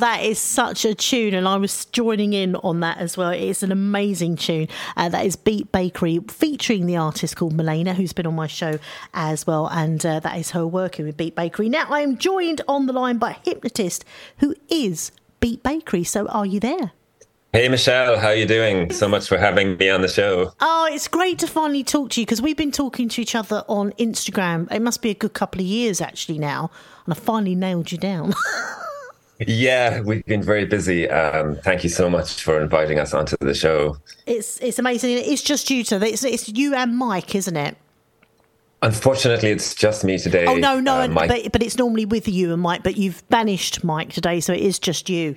that is such a tune, and I was joining in on that as well. It's an amazing tune. That is Beat Bakery, featuring the artist called Milena, who's been on my show as well, and that is her working with Beat Bakery. Now, I am joined on the line by Hypnotist, who is Beat Bakery. So are you there? Hey, Michelle, how are you doing? So much for having me on the show. Oh, it's great to finally talk to you, because we've been talking to each other on Instagram. It must be a good couple of years actually now, and I finally nailed you down. Yeah, we've been very busy. Thank you so much for inviting us onto the show. It's amazing. It's just you two. It's you and Mike, isn't it? Unfortunately, it's just me today. Oh, no, Mike... but it's normally with you and Mike, but you've banished Mike today, so it is just you.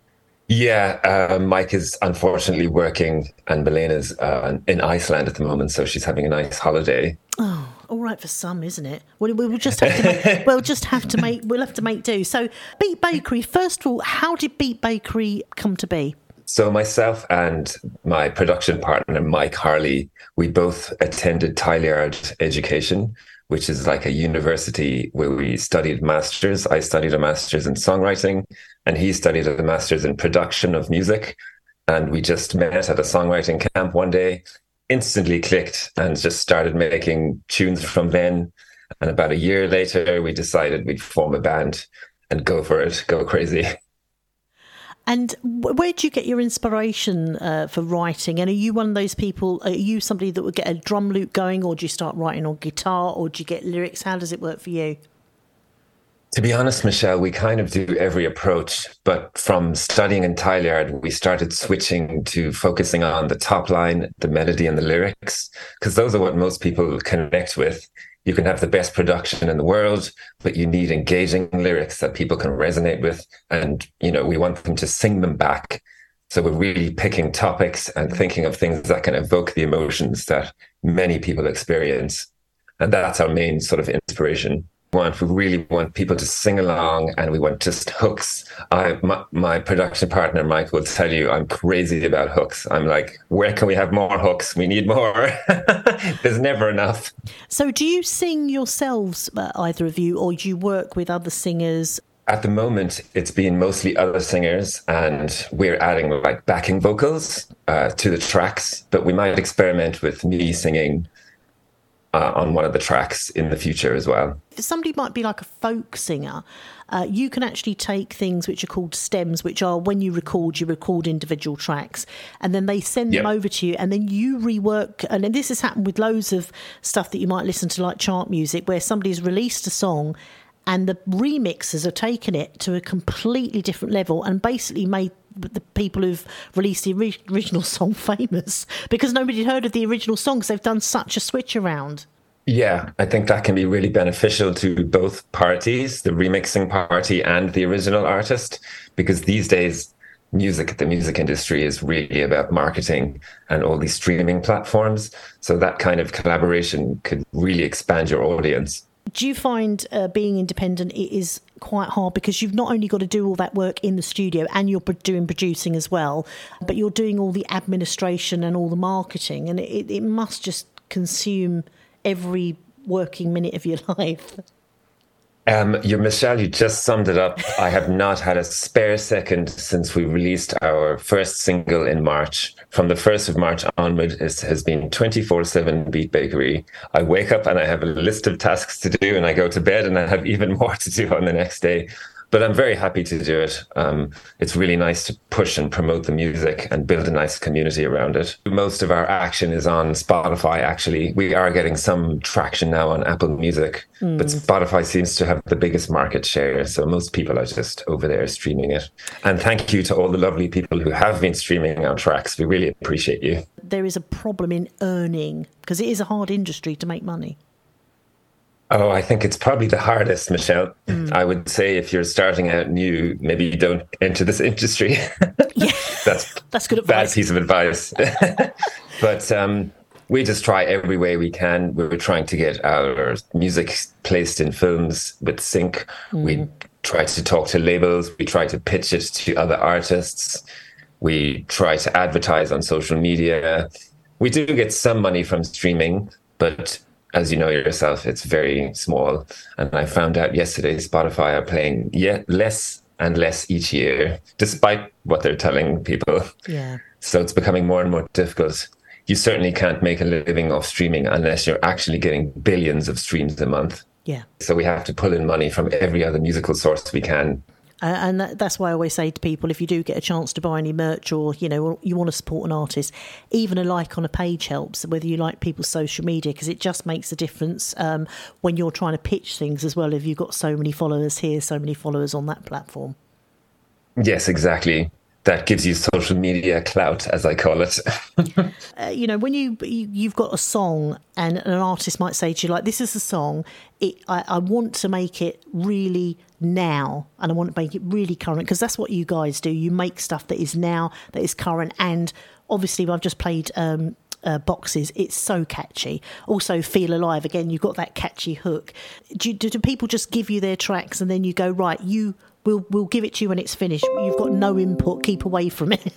Yeah, Mike is unfortunately working, and Milena's in Iceland at the moment, so she's having a nice holiday. Oh, all right for some, isn't it? We'll just have to we'll have to make do. So, Beat Bakery. First of all, how did Beat Bakery come to be? So myself and my production partner, Mike Harley, we both attended Tileyard Education, which is like a university where we studied masters. I studied a master's in songwriting, and he studied a master's in production of music. And we just met at a songwriting camp one day, instantly clicked, and just started making tunes from then. And about a year later, we decided we'd form a band and go for it, go crazy. And where do you get your inspiration for writing? And are you one of those people, are you somebody that would get a drum loop going, or do you start writing on guitar, or do you get lyrics? How does it work for you? To be honest, Michelle, we kind of do every approach, but from studying in Tileyard, we started switching to focusing on the top line, the melody and the lyrics, because those are what most people connect with. You can have the best production in the world, but you need engaging lyrics that people can resonate with. And, you know, we want them to sing them back. So we're really picking topics and thinking of things that can evoke the emotions that many people experience. And that's our main sort of inspiration. We really want people to sing along, and we want just hooks. My production partner, Mike, will tell you I'm crazy about hooks. I'm like, where can we have more hooks? We need more. There's never enough. So do you sing yourselves, either of you, or do you work with other singers? At the moment, it's been mostly other singers, and we're adding like backing vocals to the tracks, but we might experiment with me singing on one of the tracks in the future as well. If somebody might be like a folk singer, you can actually take things which are called stems, which are when you record individual tracks, and then they send them over to you, and then you rework. And then this has happened with loads of stuff that you might listen to, like chart music, where somebody's released a song and the remixers have taken it to a completely different level and basically made the people who've released the original song famous, because nobody had heard of the original song because they've done such a switch around. Yeah, I think that can be really beneficial to both parties, the remixing party and the original artist, because these days the music industry is really about marketing and all these streaming platforms. So that kind of collaboration could really expand your audience. Do you find being independent is quite hard, because you've not only got to do all that work in the studio and you're doing producing as well, but you're doing all the administration and all the marketing, and it must just consume every working minute of your life? Michelle, you just summed it up. I have not had a spare second since we released our first single in March. From the 1st of March onward, it has been 24/7 Beat Bakery. I wake up and I have a list of tasks to do, and I go to bed and I have even more to do on the next day. But I'm very happy to do it. It's really nice to push and promote the music and build a nice community around it. Most of our action is on Spotify, actually. We are getting some traction now on Apple Music, but Spotify seems to have the biggest market share. So most people are just over there streaming it. And thank you to all the lovely people who have been streaming our tracks. We really appreciate you. There is a problem in earning, because it is a hard industry to make money. Oh, I think it's probably the hardest, Michelle. I would say if you're starting out new, maybe you don't enter this industry. Yeah, that's good advice. Bad piece of advice. But we just try every way we can. We're trying to get our music placed in films with sync. We try to talk to labels. We try to pitch it to other artists. We try to advertise on social media. We do get some money from streaming, but as you know yourself, it's very small. And I found out yesterday Spotify are paying less and less each year, despite what they're telling people. Yeah. So it's becoming more and more difficult. You certainly can't make a living off streaming unless you're actually getting billions of streams a month. Yeah. So we have to pull in money from every other musical source we can. And that's why I always say to people, if you do get a chance to buy any merch, or you want to support an artist, even a like on a page helps, whether you like people's social media, because it just makes a difference when you're trying to pitch things as well. If you've got so many followers here, so many followers on that platform. Yes, exactly. That gives you social media clout, as I call it. When you've got a song and an artist might say to you, like, this is a song, I want to make it really now, and I want to make it really current, because that's what you guys do. You make stuff that is now, that is current, and obviously I've just played Boxes. It's so catchy. Also, Feel Alive, again, you've got that catchy hook. Do people just give you their tracks and then you go, right, We'll give it to you when it's finished. You've got no input. Keep away from it.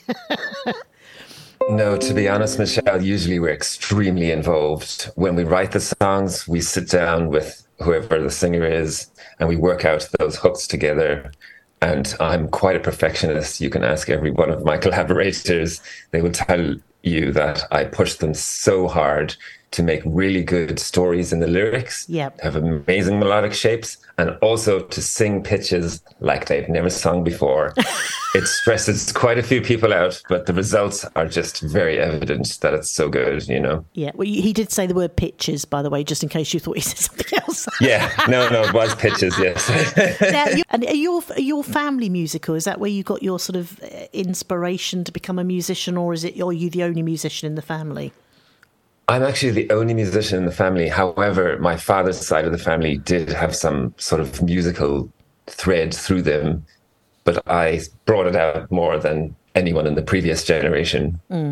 No, to be honest, Michelle, usually we're extremely involved. When we write the songs, we sit down with whoever the singer is and we work out those hooks together. And I'm quite a perfectionist. You can ask every one of my collaborators. They will tell you that I push them so hard to make really good stories in the lyrics, have amazing melodic shapes, and also to sing pitches like they've never sung before. It stresses quite a few people out, but the results are just very evident that it's so good, Yeah, well, he did say the word pitches, by the way, just in case you thought he said something else. Yeah, no, it was pitches, yes. Now, and are your family musical? Is that where you got your sort of inspiration to become a musician, or are you the only musician in the family? I'm actually the only musician in the family. However, my father's side of the family did have some sort of musical thread through them, but I brought it out more than anyone in the previous generation. Mm.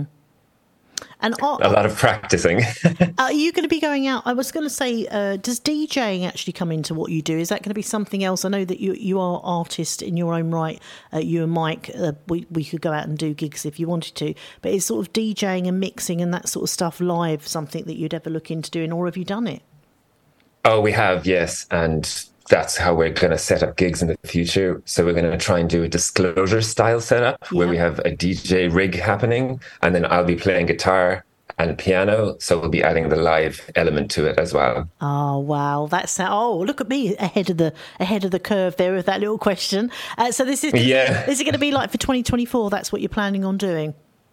And a lot of practicing. Are you going to be going out? I was going to say, does DJing actually come into what you do? Is that going to be something else? I know that you are artists in your own right. You and Mike, we could go out and do gigs if you wanted to. But is sort of DJing and mixing and that sort of stuff live something that you'd ever look into doing, or have you done it? Oh, we have, yes. And that's how we're going to set up gigs in the future. So we're going to try and do a Disclosure style setup where we have a DJ rig happening, and then I'll be playing guitar and piano. So we'll be adding the live element to it as well. Oh, wow. Look at me ahead of the curve there with that little question. So is it going to be like for 2024? That's what you're planning on doing?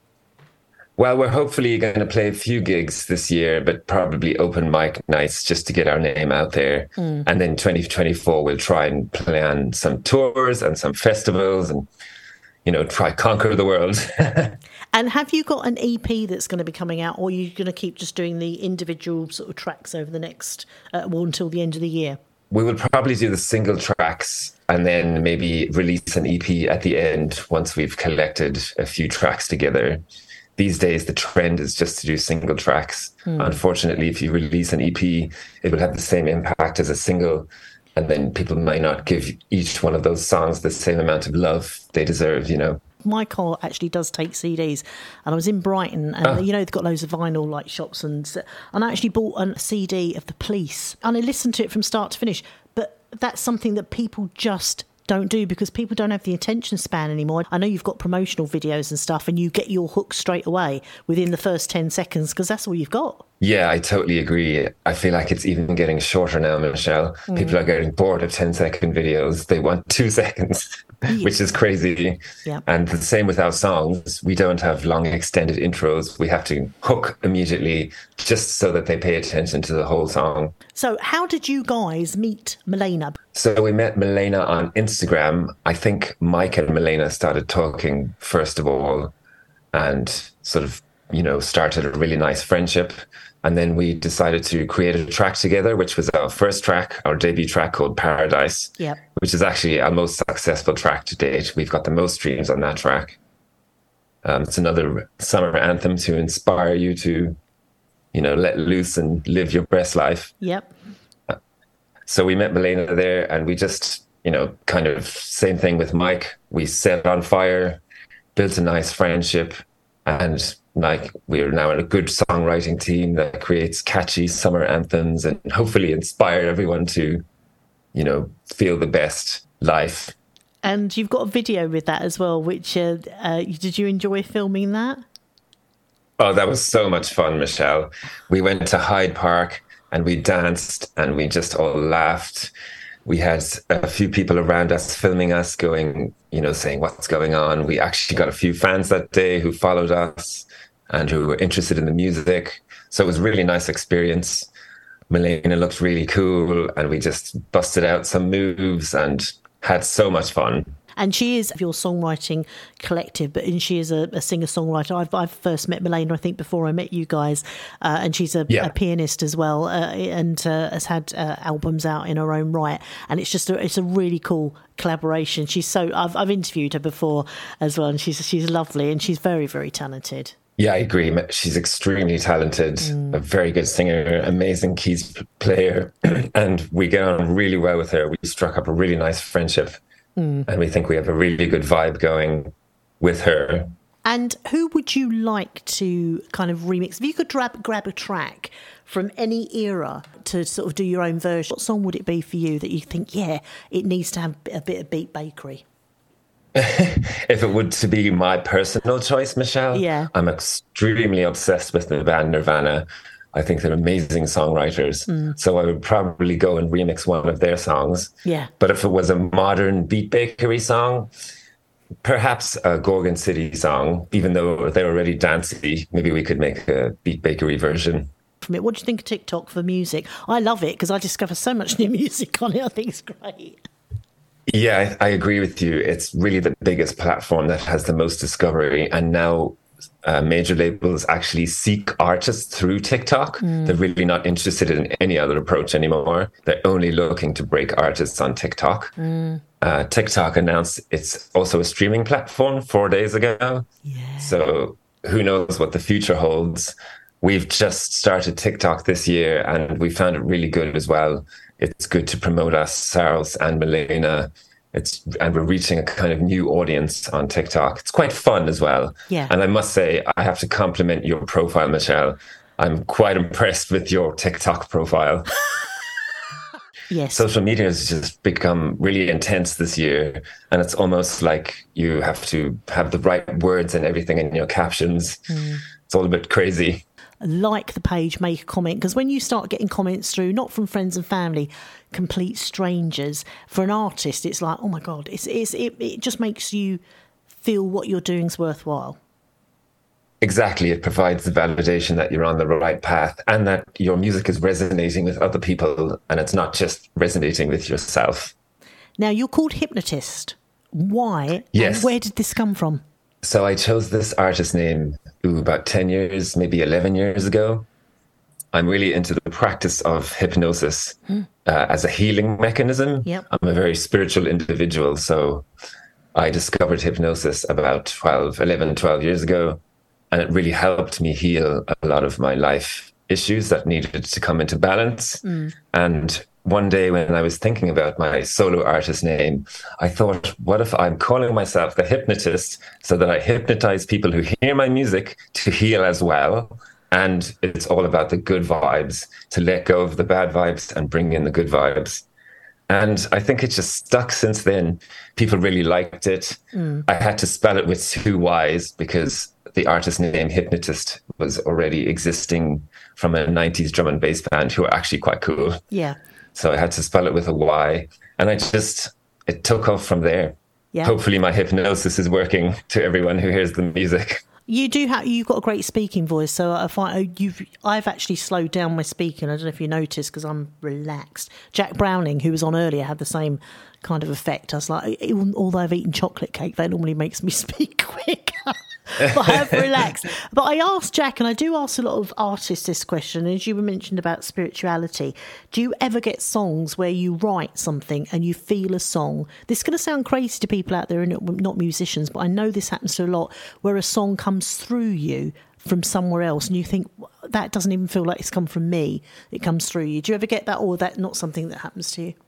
Well, we're hopefully going to play a few gigs this year, but probably open mic nights just to get our name out there. Mm. And then 2024, we'll try and plan some tours and some festivals and, try conquer the world. And have you got an EP that's going to be coming out, or are you going to keep just doing the individual sort of tracks over the next, until the end of the year? We will probably do the single tracks and then maybe release an EP at the end once we've collected a few tracks together. These days, the trend is just to do single tracks. Unfortunately, if you release an EP, it will have the same impact as a single. And then people might not give each one of those songs the same amount of love they deserve, My car actually does take CDs, and I was in Brighton, and they've got loads of vinyl like shops, and I actually bought a CD of The Police, and I listened to it from start to finish. But that's something that people just don't do, because people don't have the attention span anymore. I know you've got promotional videos and stuff, and you get your hook straight away within the first 10 seconds because that's all you've got. Yeah, I totally agree. I feel like it's even getting shorter now, Michelle. People are getting bored of 10-second videos. They want 2 seconds, which is crazy. Yeah. And the same with our songs. We don't have long extended intros. We have to hook immediately just so that they pay attention to the whole song. So how did you guys meet Milena? So we met Milena on Instagram. I think Mike and Milena started talking first of all and sort of, started a really nice friendship. And then we decided to create a track together, which was our first track, our debut track called Paradise, which is actually our most successful track to date. We've got the most streams on that track. It's another summer anthem to inspire you to, let loose and live your best life. Yep. So we met Milena there, and we just, kind of same thing with Mike. We set on fire, built a nice friendship, and we're now in a good songwriting team that creates catchy summer anthems and hopefully inspire everyone to, feel the best life. And you've got a video with that as well, which did you enjoy filming that? Oh, that was so much fun, Michelle. We went to Hyde Park and we danced and we just all laughed. We had a few people around us filming us going, saying what's going on. We actually got a few fans that day who followed us and who were interested in the music. So it was a really nice experience. Milena looked really cool and we just busted out some moves and had so much fun. And she is your songwriting collective, but she is a singer-songwriter. I've first met Milena, I think, before I met you guys, and she's a pianist as well, and has had albums out in her own right. And it's just it's a really cool collaboration. She's I've interviewed her before as well, and she's lovely and she's very, very talented. Yeah, I agree. She's extremely talented, a very good singer, amazing keys player, and we get on really well with her. We struck up a really nice friendship, and we think we have a really good vibe going with her. And who would you like to kind of remix? If you could grab a track from any era to sort of do your own version, what song would it be for you that you think, it needs to have a bit of Beat Bakery? If it would to be my personal choice, Michelle, I'm extremely obsessed with the band Nirvana. I think they're amazing songwriters. So I would probably go and remix one of their songs. Yeah. But if it was a modern Beat Bakery song, perhaps a Gorgon City song, even though they're already dancey, maybe we could make a Beat Bakery version. What do you think of TikTok for music? I love it because I discover so much new music on it. I think it's great. Yeah, I agree with you. It's really the biggest platform that has the most discovery. And now major labels actually seek artists through TikTok. They're really not interested in any other approach anymore. They're only looking to break artists on TikTok. TikTok announced it's also a streaming platform 4 days ago. Yeah. So who knows what the future holds. We've just started TikTok this year and we found it really good as well. It's good to promote us, Saros and Milena. And we're reaching a kind of new audience on TikTok. It's quite fun as well. Yeah. And I must say, I have to compliment your profile, Michelle. I'm quite impressed with your TikTok profile. Yes. Social media has just become really intense this year. And it's almost like you have to have the right words and everything in your captions. It's all a bit crazy. Like the page, make a comment, because when you start getting comments through, not from friends and family, complete strangers, for an artist, it's like, oh my God, it just makes you feel what you're doing is worthwhile. Exactly. It provides the validation that you're on the right path and that your music is resonating with other people and it's not just resonating with yourself. Now, you're called Hypnotist. Why? Yes. And where did this come from? So I chose this artist name about 10 years, maybe 11 years ago. I'm really into the practice of hypnosis as a healing mechanism. Yep. I'm a very spiritual individual. So I discovered hypnosis about 11, 12 years ago. And it really helped me heal a lot of my life issues that needed to come into balance. And one day when I was thinking about my solo artist name, I thought, what if I'm calling myself the Hypnotist so that I hypnotize people who hear my music to heal as well? And it's all about the good vibes, to let go of the bad vibes and bring in the good vibes. And I think it just stuck since then. People really liked it. I had to spell it with 2 Y's because the artist name Hypnotist was already existing from a 90s drum and bass band who are actually quite cool. Yeah. So I had to spell it with a Y. And it took off from there. Yeah. Hopefully my hypnosis is working to everyone who hears the music. You've got a great speaking voice, so I've actually slowed down my speaking. I don't know if you noticed because I'm relaxed. Jack Browning, who was on earlier, had the same kind of effect. I was like, although I've eaten chocolate cake, that normally makes me speak quicker. But I've relaxed. But I asked Jack, and I do ask a lot of artists this question, as you were mentioned about spirituality. Do you ever get songs where you write something and you feel a song? This is going to sound crazy to people out there who are not musicians, but I know this happens to a lot, where a song comes through you from somewhere else and you think, that doesn't even feel like it's come from me. It comes through you. Do you ever get that, or that not something that happens to you?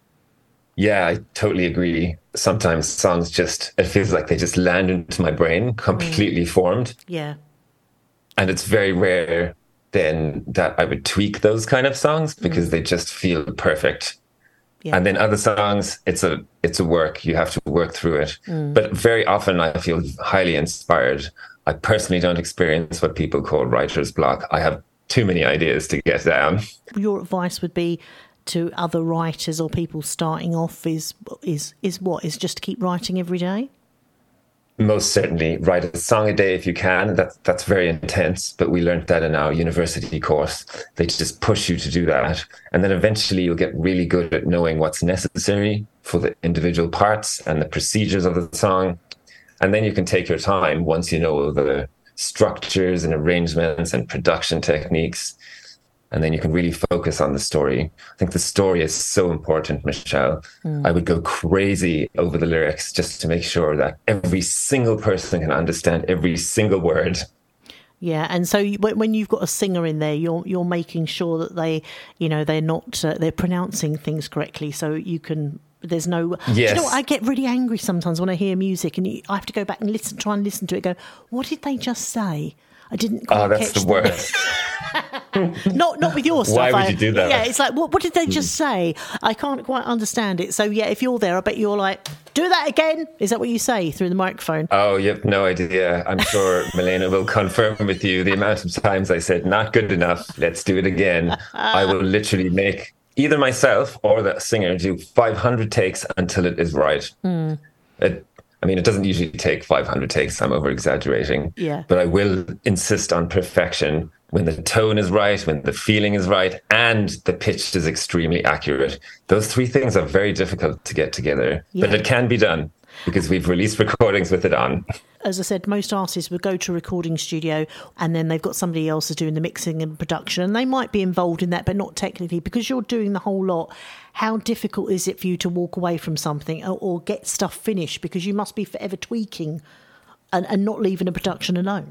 Yeah, I totally agree. Sometimes songs it feels like they just land into my brain, completely formed. Yeah. And it's very rare then that I would tweak those kind of songs because they just feel perfect. Yeah. And then other songs, it's a work. You have to work through it. But very often I feel highly inspired. I personally don't experience what people call writer's block. I have too many ideas to get down. Your advice would be to other writers or people starting off is just to keep writing every day? Most certainly, write a song a day if you can. That's very intense, but we learned that in our university course. They just push you to do that. And then eventually you'll get really good at knowing what's necessary for the individual parts and the procedures of the song. And then you can take your time once you know the structures and arrangements and production techniques. And then you can really focus on the story. I think the story is so important, Michelle. I would go crazy over the lyrics just to make sure that every single person can understand every single word. Yeah, and so when you've got a singer in there, you're making sure that they're pronouncing things correctly, so you can. There's no. Yes. Do you know what? I get really angry sometimes when I hear music, and I have to go back and try and listen to it. And go, what did they just say? I didn't quite that's catch the worst. Not with your stuff. Why would you do that? Yeah, it's like, what did they just say? I can't quite understand it. So, yeah, if you're there, I bet you're like, do that again. Is that what you say through the microphone? Oh, you have no idea. I'm sure Milena will confirm with you the amount of times I said, not good enough, let's do it again. I will literally make either myself or the singer do 500 takes until it is right. It doesn't usually take 500 takes. I'm over-exaggerating. Yeah. But I will insist on perfection when the tone is right, when the feeling is right, and the pitch is extremely accurate. Those three things are very difficult to get together. Yeah. But it can be done because we've released recordings with it on. As I said, most artists would go to a recording studio and then they've got somebody else who's doing the mixing and production, and they might be involved in that, but not technically. Because you're doing the whole lot, how difficult is it for you to walk away from something or get stuff finished? Because you must be forever tweaking and not leaving a production alone.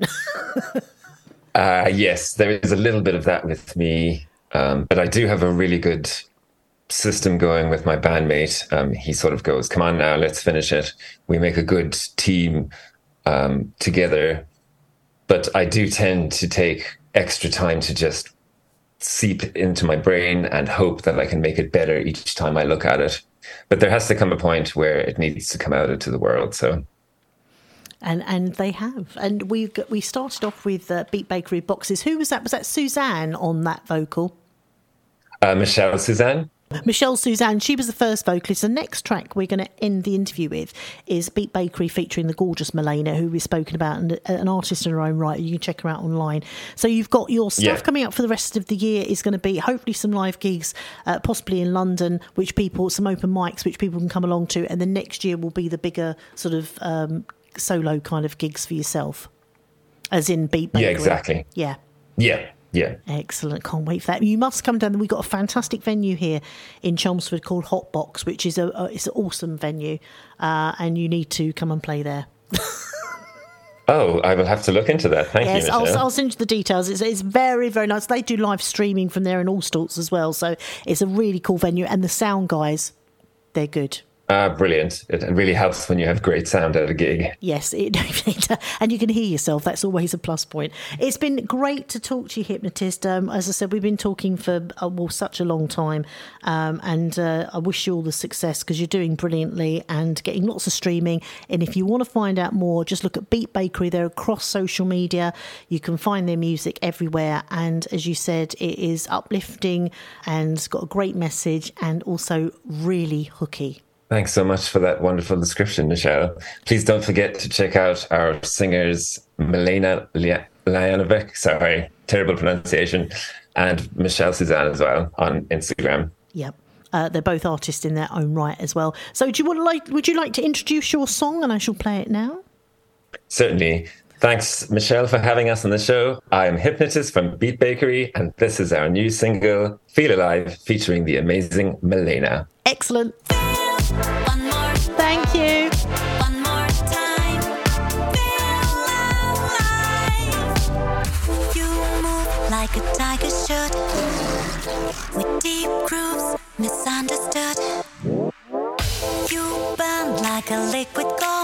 Yes, there is a little bit of that with me. But I do have a really good system going with my bandmate. He sort of goes, come on now, let's finish it. We make a good team together. But I do tend to take extra time to just seep into my brain and hope that I can make it better each time I look at it. But there has to come a point where it needs to come out into the world. So. And they have. And we started off with Beat Bakery Boxes. Who was that? Was that Suzanne on that vocal? Michelle Suzanne. Michelle Suzanne, she was the first vocalist. The next track we're going to end the interview with is Beat Bakery featuring the gorgeous Milena, who we've spoken about, and an artist in her own right. You can check her out online. So you've got your stuff coming up for the rest of the year is going to be hopefully some live gigs, possibly in London, some open mics, which people can come along to. And then next year will be the bigger sort of solo kind of gigs for yourself, as in Beat Bakery. Yeah, exactly. Yeah. Excellent. Can't wait for that. You must come down. We've got a fantastic venue here in Chelmsford called Hot Box, which is it's an awesome venue, and you need to come and play there. Oh, I will have to look into that. Thank you, Michelle. I'll send you the details. It's very, very nice. They do live streaming from there and all sorts as well. So it's a really cool venue. And the sound guys, they're good. Brilliant. It really helps when you have great sound at a gig. Yes, and you can hear yourself. That's always a plus point. It's been great to talk to you, Hypnotist. As I said, we've been talking for such a long time, and I wish you all the success because you're doing brilliantly and getting lots of streaming. And if you want to find out more, just look at Beat Bakery. They're across social media. You can find their music everywhere. And as you said, it is uplifting and it's got a great message and also really hooky. Thanks so much for that wonderful description, Michelle. Please don't forget to check out our singers, Milena Lajanovic, sorry, terrible pronunciation, and Michelle Suzanne as well on Instagram. Yep. They're both artists in their own right as well. So would you like to introduce your song and I shall play it now? Certainly. Thanks, Michelle, for having us on the show. I'm Hypnotist from Beat Bakery, and this is our new single, Feel Alive, featuring the amazing Milena. Excellent. One more. Thank you. One more time. Feel alive. You move like a tiger should, with deep grooves, misunderstood. You burn like a liquid gold.